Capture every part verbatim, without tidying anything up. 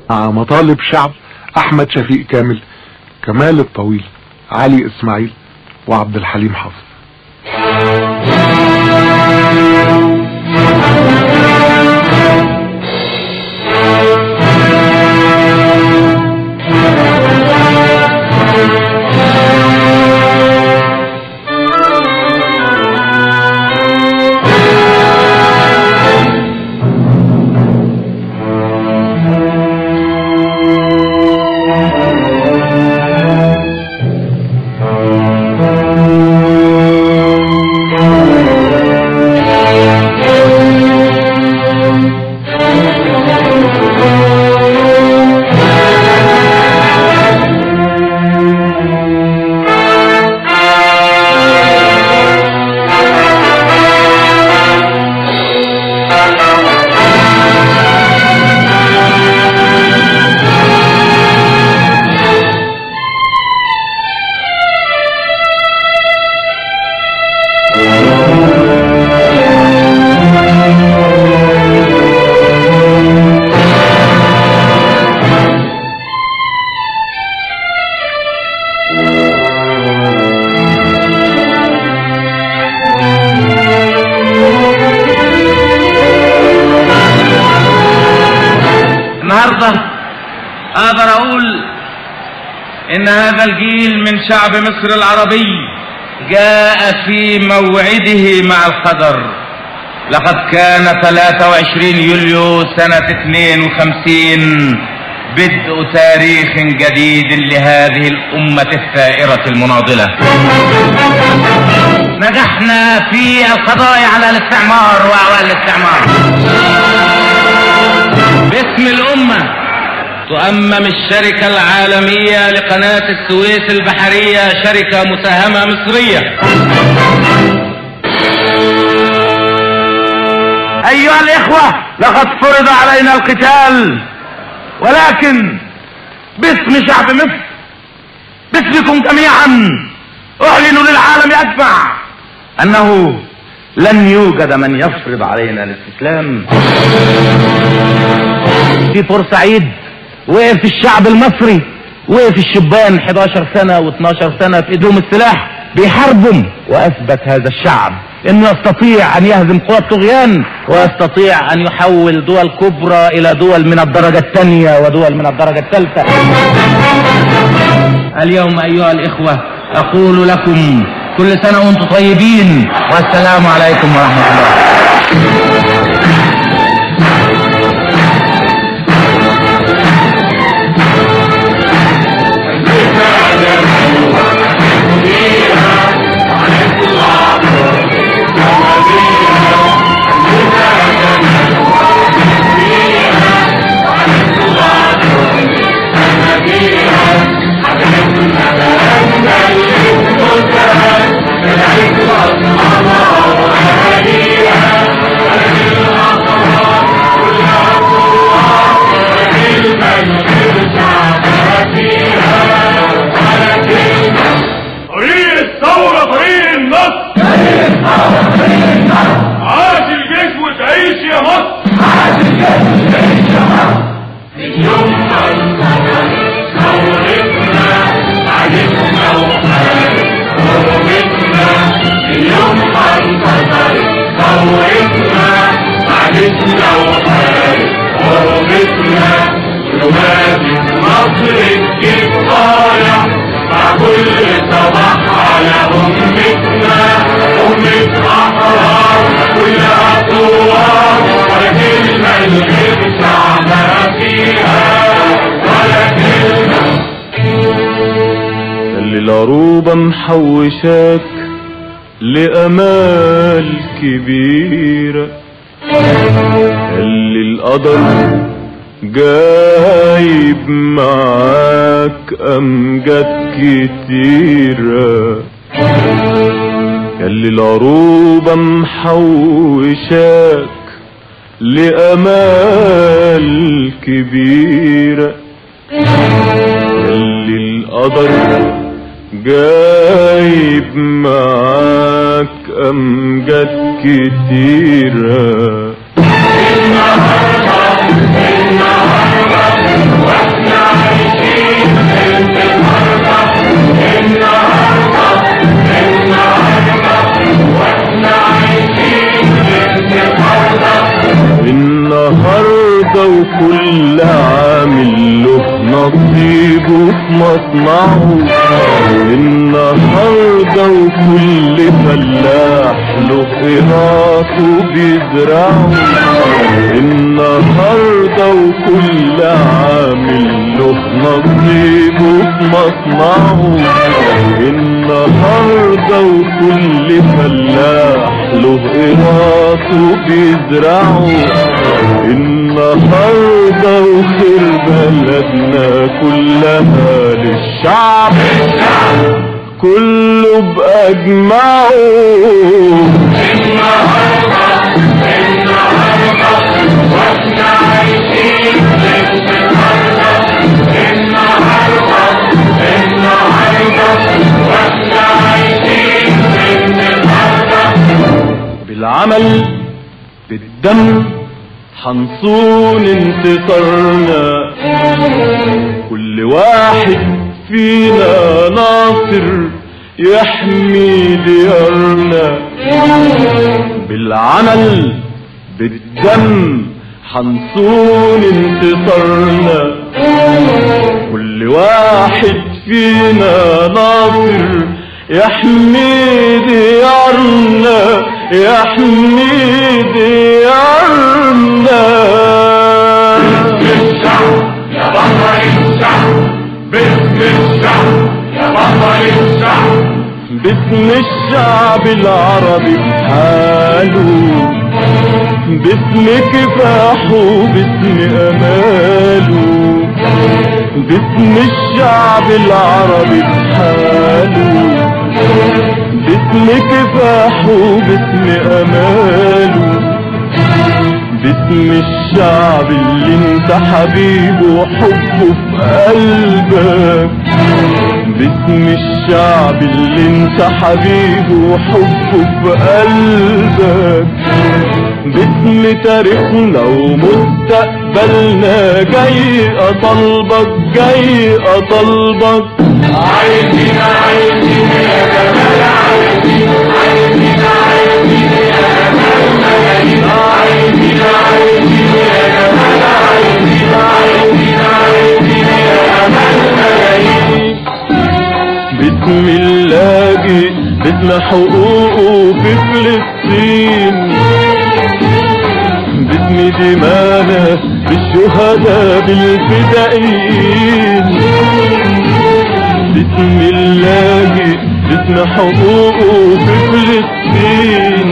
مع مطالب شعب احمد شفيق كامل، كمال الطويل، علي اسماعيل، وعبد الحليم حافظ. اقدر اقول ان هذا الجيل من شعب مصر العربي جاء في موعده مع القدر. لقد كان ثلاثة وعشرين يوليو سنة اثنين وخمسين بدء تاريخ جديد لهذه الأمة الثائرة المناضلة. نجحنا في القضاء على الاستعمار وأعوان الاستعمار. باسم الأمة تؤمم الشركة العالمية لقناة السويس البحرية شركة مساهمة مصرية. أيها الإخوة، لقد فرض علينا القتال، ولكن باسم شعب مصر، باسمكم جميعا، أعلن للعالم أجمع أنه لن يوجد من يفرض علينا الاستسلام. في بورسعيد وقف الشعب المصري، وقف الشبان حداشر سنة واثناشر سنة في ايدهم السلاح بيحاربهم، واثبت هذا الشعب انه يستطيع ان يهزم قوى الطغيان، ويستطيع ان يحول دول كبرى الى دول من الدرجة الثانية ودول من الدرجة الثالثة. اليوم ايها الاخوة اقول لكم كل سنة وانتم طيبين، والسلام عليكم ورحمة الله. العروبة محوشاك لأمال كبيرة، اللي القدر جايب معاك أمجاد كتيرة، اللي العروبة محوشاك لأمال كبيرة، اللي القدر جايب معاك أمجاد كتيرة. النهاردة النهاردة النهاردة وكل عامل له نصيبه في مصنعه. النهاردة وكل فلاح له قراطه بيزرعه. النهاردة وكل عامل له نصيبه في مصنعه. النهاردة وكل فلاح له قراطه بيزرعه. النهاردة وخير بلدنا كلها للشعب كله بأجمعه. النهاردة النهاردة واحنا عايشين النهاردة. النهاردة النهاردة واحنا عايشين النهاردة. بالعمل بالدم حنصون انتصارنا. كل واحد فينا ناصر يحمي ديارنا. بالعمل بالدم حنصون انتصارنا. كل واحد فينا ناصر يحمي ديارنا يحمي ديارنا. باسم الشعب يا بطل الشعب. باسم الشعب يا بطل الشعب. باسم الشعب العربي بحاله. باسم كفاحه باسم اماله. باسم الشعب العربي بحاله. باسم كفاحه باسم اماله. باسم الشعب اللي انت حبيبه وحبه في قلبك. باسم الشعب اللي انت حبيبه وحبه في قلبك. باسم تاريخنا ومستقبلنا جاي اطلبك جاي اطلبك. عايزين عايزين يا جمال عايزين عايزين عايزين يا جمال ملايين. عايزين عايزين يا جمال عايزين عايزين عايزين يا جمال ملايين. باسم اللاجئ باسم حقوقه في فلسطين. باسم دمانا بالشهداء بالفدائيين. باسم اللاجئ باسم حقوقه في فلسطين.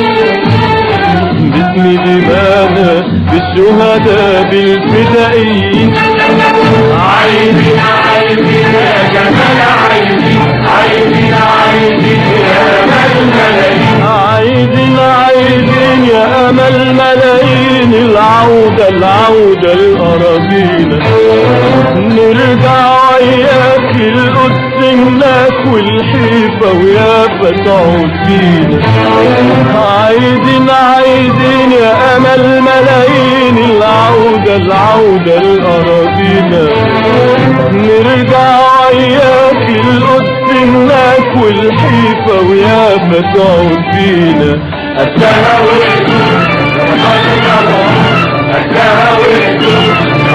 باسم دمانا بالشهداء بالفدائيين. عايزين عايزين يا جمال عايزين عايزين عايزين يا جمال ملايين. عايزين عايزين يا امل ملايين. العودة العودة لأراضينا. نرجع وياك للقدس هناك والحيفا ويافا تعود فينا. عايزين عايزين يا امل ملايين. العودة العودة لأراضينا. نرجع وياك للقدس هناك والحيفا ويافا تعود فينا. قدها وقدود قدها وقدود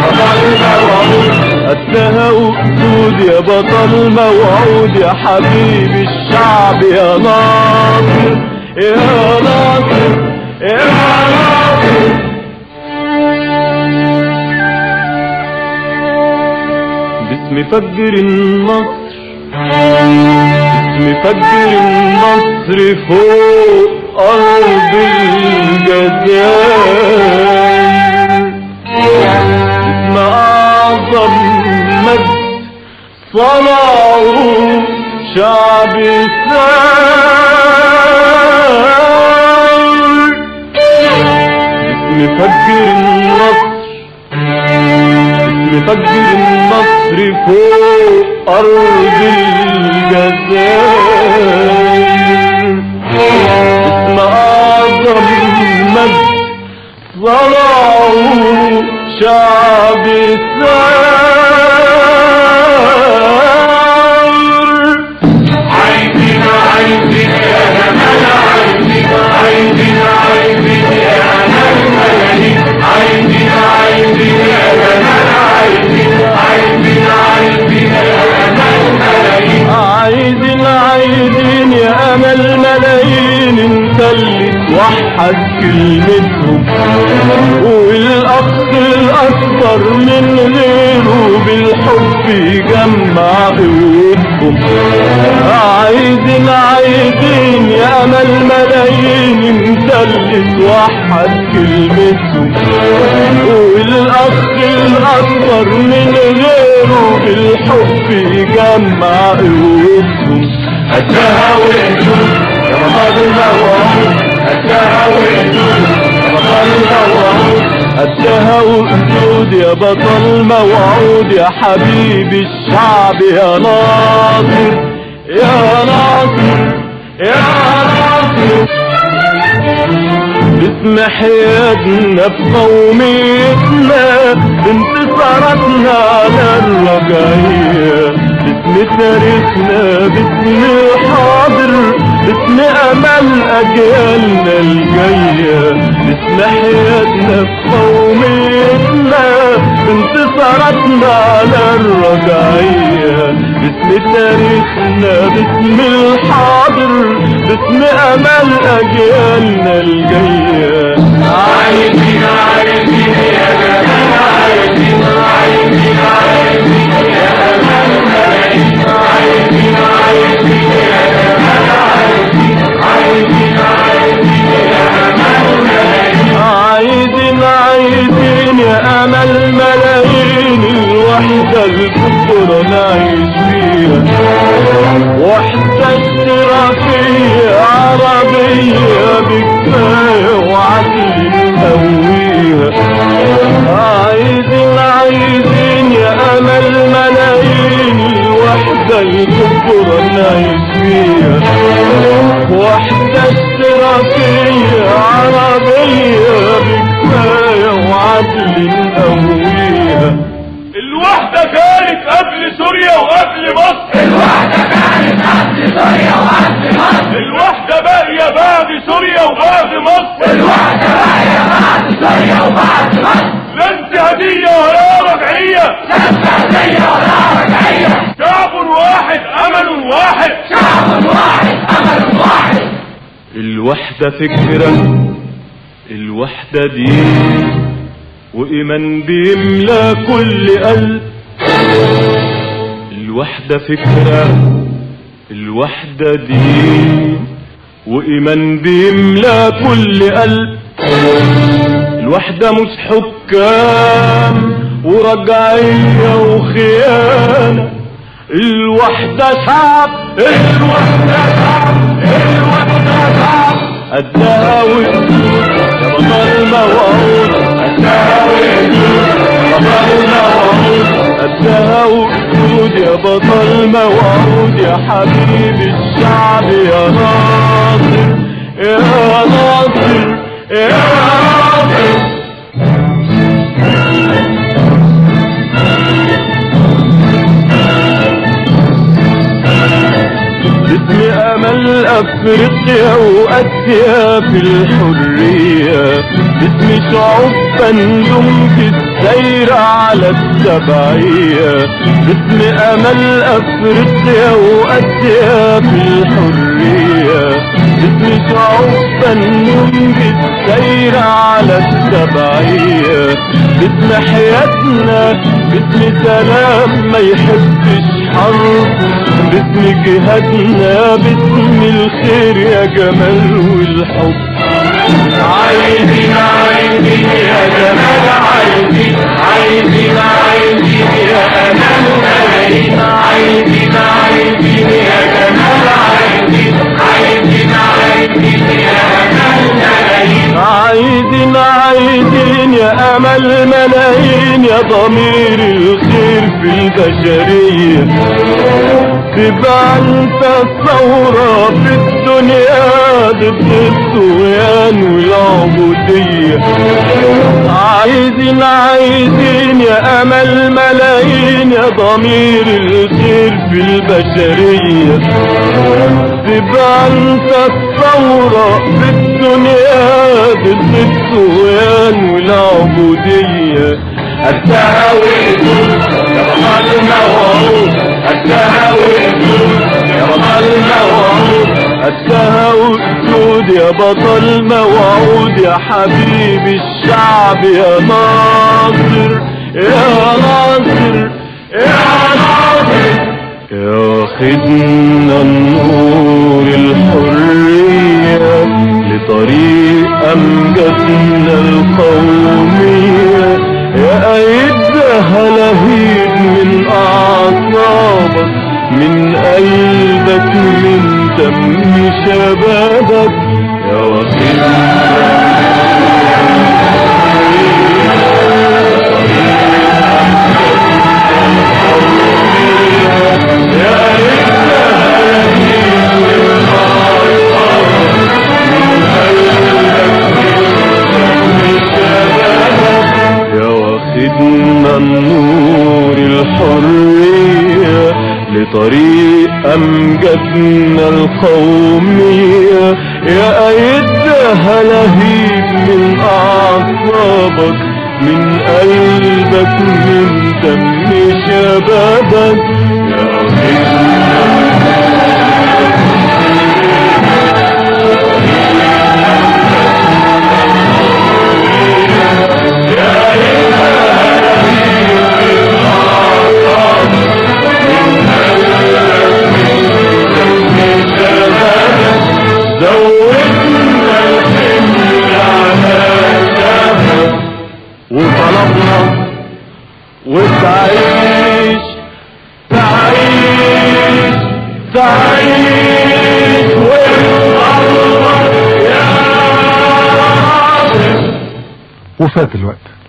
قدها وقدود يا بطل موعود. يا حبيب الشعب يا ناصر يا ناصر يا ناصر. باسم فجر النصر باسم فجر النصر فوق أرض الجزائر. باسم أعظم مجد صنعه شعب الثار. باسم فجر النصر باسم فجر النصر فوق أرض الجزائر. باسم أعظم مجد صنعه شعب الثار. عايزين عايزين يا جمال عايزين عايزين عايزين يا جمال ملايين. عايزين عايزين كلمتهم، والاخ الاكبر من غيره بالحب يجمع قوتهم. عايزين عايزين يا امل ملايين انت اللي توحد كلمتهم، والاخ الاكبر من غيره بالحب يجمع قوتهم. قدها وقدود يا بطل الموعود، قدها وقدود يا بطل الموعود، قدها وقدود يا بطل موعود، يا حبيب الشعب يا ناصر يا ناصر يا ناصر. باسم حيادنا بقوميتنا بانتصاراتنا على الرجعية، باسم تاريخنا باسم الحاضر باسم امل اجيالنا الجاية، باسم حياتنا بقوميتنا بانتصاراتنا على الرجعية، باسم تاريخنا باسم الحاضر باسم امل اجيالنا الجاية. عايزين عايزين يا جمال، عايزين عايزين عايزين يا امل ملايين، عايزين عايزين يا جمال، عايزين عايزين عايزين يا امل ملايين، عايزين عايزين يا امل ملايين. الوحدة الكبرى نعيش فيها، وحدة اشتراكية عربية بكفاية وعدل نقويها. عايزين عايزين يا امل ملايين، الوحدة الكبرى نعيش فيها، وحدة اشتراكية عربية بكفاية وعدل نقويها. الوحدة كانت قبل سوريا وقبل مصر، الوحدة كانت قبل سوريا وقبل مصر، الوحدة باقية بعد سوريا وبعد مصر، الوحدة باقية بعد سوريا وبعد مصر. لا انتهازية ولا رجعية، لا انتهازية ولا رجعية، شعب واحد أمل واحد، شعب واحد أمل واحد. الوحدة فكرة، الوحدة دين، وإيمان بيملى كل قلب. الوحدة فكرة، الوحدة دين، وإيمان بيملى كل قلب. الوحدة مش حكام ورجعية وخيانة، الوحدة شعب، الوحدة شعب، الوحدة شعب. قدها وقدود يا بطل موعود، قدها وقدود يا بطل موعود، قدها وقدود يا بطل موعود، يا حبيب الشعب يا ناصر يا ناصر يا ناصر. باسم امل افريقيا واسيا في الحرية، باسم شعوب بندم في السير على السبعية، باسم امل افريقيا واسيا في الحرية، باسم شعوب بندم في السير على السبعية، باسم حياتنا باسم سلام ما يحبش حرب، باسم جهادنا باسم الخير يا جمال والحب. عايزين عايزين يا جمال، عايزين عايزين عايزين يا امل ملايين، عايزين عايزين يا جمال، عايزين عايزين عايزين يا امل ملايين، عايزين عايزين يا امل ملايين، يا ضمير الخير في البشرية، تبقى انت الثورة في الدنيا ضد الطغيان والعبودية. عايزين عايزين يا امل ملايين، يا ضمير الخير في البشرية، تبقى انت الثورة في الدنيا ضد الطغيان والعبودية. قدها وقدود يا بطل الموعود، قدها وقدود يا بطل الموعود، قدها وقدود موعود يا بطل موعود يا حبيب الشعب يا ناصر يا ناصر يا ناصر يا واخدنا النور الحرية لطريق أمجدنا القومية يا أيدها لهيب من أعصابك من قلبك من دم شبابك يا واخدنا واخدنا النور الحرية لطريق أمجدنا القومية يا أيدها لهيب من أعصابك من قلبك من دم شبابك يا أخدنا وطلبنا وتعيش تعيش تعيش والله يا وفات الوقت.